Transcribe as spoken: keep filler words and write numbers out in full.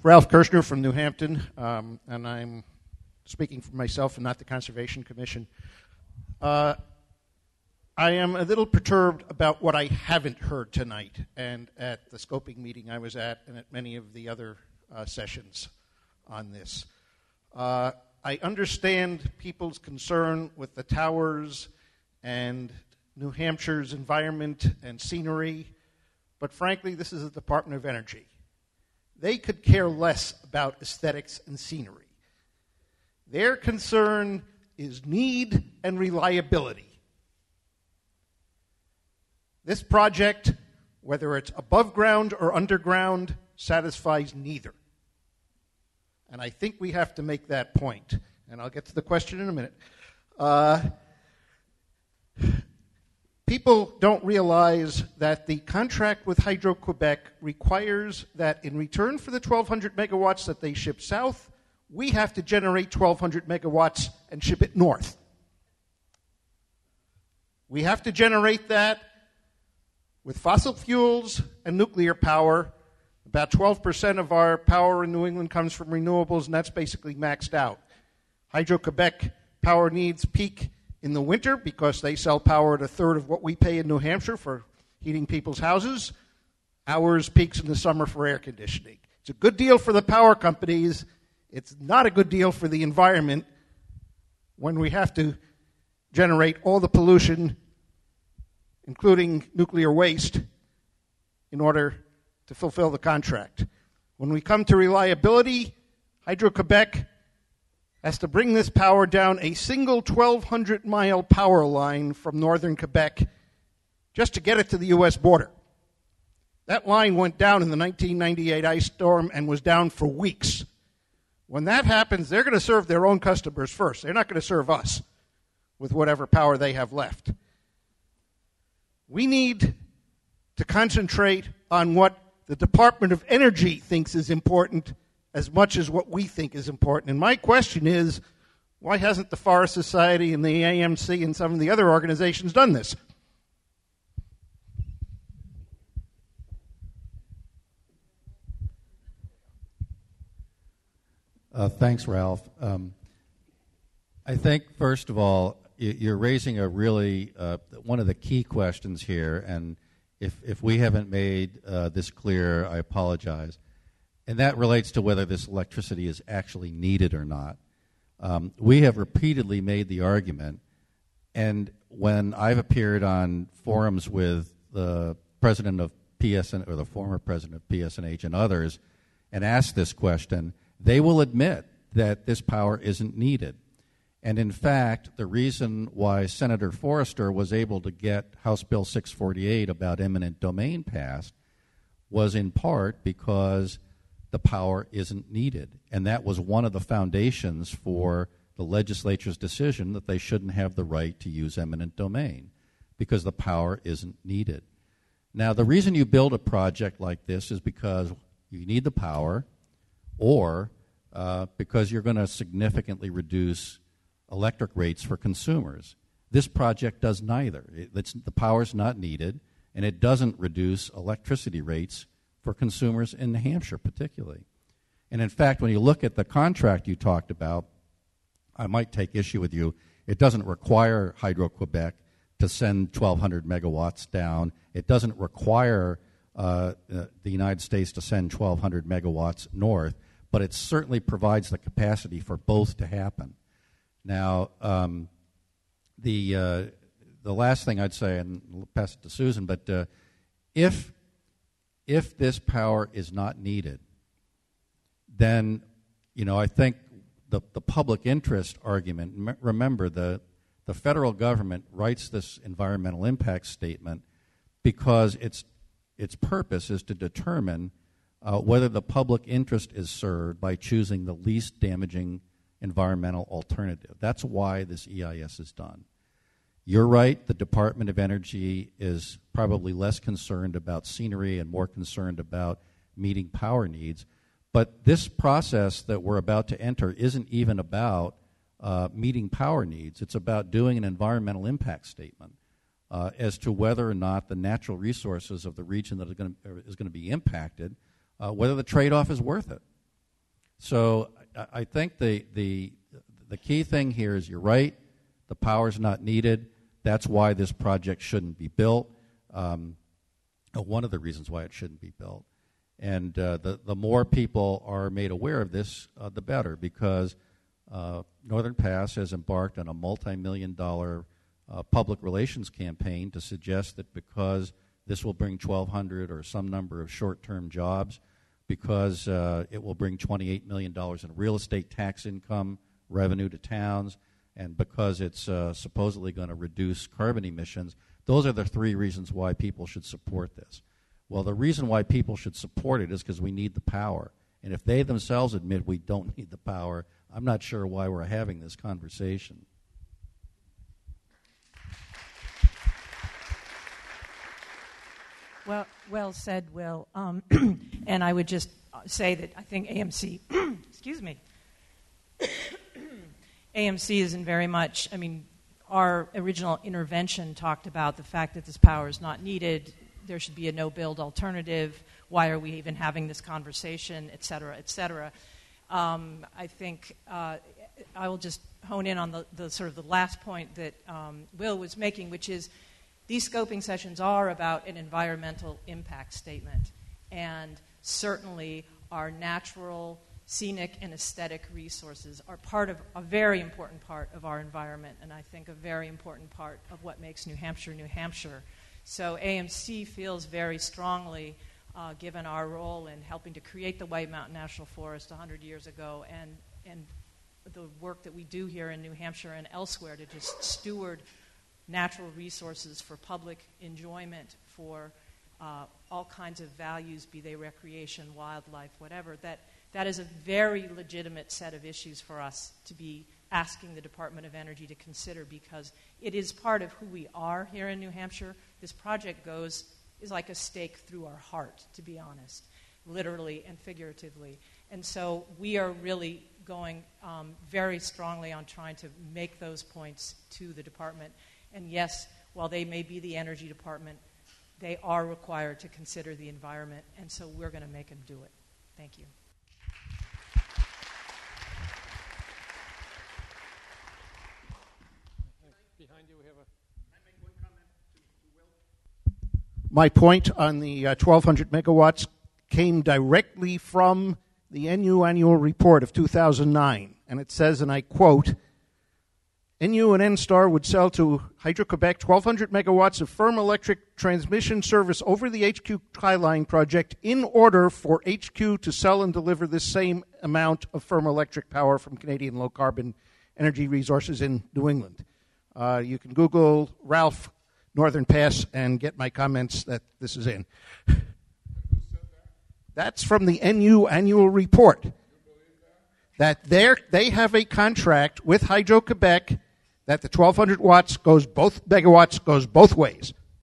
Ralph Kirshner from New Hampton, um, and I'm speaking for myself and not the Conservation Commission. Uh, I am a little perturbed about what I haven't heard tonight, and at the scoping meeting I was at, and at many of the other uh, sessions on this. Uh, I understand people's concern with the towers and New Hampshire's environment and scenery, but frankly, this is the Department of Energy. They could care less about aesthetics and scenery. Their concern is need and reliability. This project, whether it's above ground or underground, satisfies neither. And I think we have to make that point. And I'll get to the question in a minute. Uh, people don't realize that the contract with Hydro-Quebec requires that in return for the twelve hundred megawatts that they ship south, we have to generate twelve hundred megawatts and ship it north. We have to generate that with fossil fuels and nuclear power. About twelve percent of our power in New England comes from renewables, and that's basically maxed out. Hydro-Quebec power needs peak in the winter because they sell power at a third of what we pay in New Hampshire for heating people's houses. Ours peaks in the summer for air conditioning. It's a good deal for the power companies. It's not a good deal for the environment when we have to generate all the pollution, including nuclear waste, in order to fulfill the contract. When we come to reliability, Hydro-Quebec has to bring this power down a single twelve hundred mile power line from northern Quebec just to get it to the U S border. That line went down in the nineteen ninety-eight ice storm and was down for weeks. When that happens, they're going to serve their own customers first. They're not going to serve us with whatever power they have left. We need to concentrate on what the Department of Energy thinks is important as much as what we think is important. And my question is, why hasn't the Forest Society and the A M C and some of the other organizations done this? Uh, thanks, Ralph. Um, I think, first of all, you're raising a really, uh, one of the key questions here, and if, if we haven't made uh, this clear, I apologize. And that relates to whether this electricity is actually needed or not. Um, we have repeatedly made the argument, and when I've appeared on forums with the president of P S N, or the former president of P S N H and others, and asked this question, they will admit that this power isn't needed. And in fact, the reason why Senator Forrester was able to get House Bill six forty-eight about eminent domain passed was in part because the power isn't needed. And that was one of the foundations for the legislature's decision that they shouldn't have the right to use eminent domain because the power isn't needed. Now, the reason you build a project like this is because you need the power or uh, because you're going to significantly reduce electric rates for consumers. This project does neither. It, it's, the power's not needed, and it doesn't reduce electricity rates for consumers in New Hampshire particularly. And in fact, when you look at the contract you talked about, I might take issue with you. It doesn't require Hydro-Quebec to send twelve hundred megawatts down. It doesn't require uh, uh, the United States to send twelve hundred megawatts north, but it certainly provides the capacity for both to happen. Now, um, the uh, the last thing I'd say, and I'll pass it to Susan, but uh, if if this power is not needed, then, you know, I think the, the public interest argument, m- remember, the, the federal government writes this environmental impact statement because its, its purpose is to determine uh, whether the public interest is served by choosing the least damaging environmental alternative. That's why this E I S is done. You're right, the Department of Energy is probably less concerned about scenery and more concerned about meeting power needs. But this process that we're about to enter isn't even about uh, meeting power needs. It's about doing an environmental impact statement uh, as to whether or not the natural resources of the region that is going to, is going to be impacted, uh, whether the trade-off is worth it. So I, I think the, the, the key thing here is you're right. The power's not needed. That's why this project shouldn't be built. Um, one of the reasons why it shouldn't be built. And uh, the, the more people are made aware of this, uh, the better, because uh, Northern Pass has embarked on a multi-million dollar uh, public relations campaign to suggest that because this will bring twelve hundred or some number of short-term jobs, because uh, it will bring twenty-eight million dollars in real estate tax income revenue to towns, and because it's uh, supposedly going to reduce carbon emissions, those are the three reasons why people should support this. Well, the reason why people should support it is because we need the power. And if they themselves admit we don't need the power, I'm not sure why we're having this conversation. Well, well said, Will. Um, and I would just say that I think A M C, excuse me, A M C isn't very much, I mean, our original intervention talked about the fact that this power is not needed, there should be a no-build alternative, why are we even having this conversation, et cetera, et cetera. Um, I think uh, I will just hone in on the, the sort of the last point that um, Will was making, which is these scoping sessions are about an environmental impact statement, and certainly our natural, scenic, and aesthetic resources are part of a very important part of our environment, and I think a very important part of what makes New Hampshire, New Hampshire. So A M C feels very strongly, uh, given our role in helping to create the White Mountain National Forest one hundred years ago, and, and the work that we do here in New Hampshire and elsewhere to just steward natural resources for public enjoyment, for uh, all kinds of values, be they recreation, wildlife, whatever, that that is a very legitimate set of issues for us to be asking the Department of Energy to consider, because it is part of who we are here in New Hampshire. This project goes, is like a stake through our heart, to be honest, literally and figuratively. And so we are really going um, very strongly on trying to make those points to the department. And yes, while they may be the energy department, they are required to consider the environment, and so we're going to make them do it. Thank you. Behind you, we have a... My point on the uh, twelve hundred megawatts came directly from the N U annual report of two thousand nine, and it says, and I quote, N U and N-Star would sell to Hydro-Quebec twelve hundred megawatts of firm electric transmission service over the H Q Tri-Line project in order for H Q to sell and deliver this same amount of firm electric power from Canadian low-carbon energy resources in New England. Uh, you can Google Ralph Northern Pass and get my comments that this is in. Who said that? That's from the N U annual report. You believe that? That they're, they have a contract with Hydro-Quebec that the twelve hundred watts goes both megawatts goes both ways.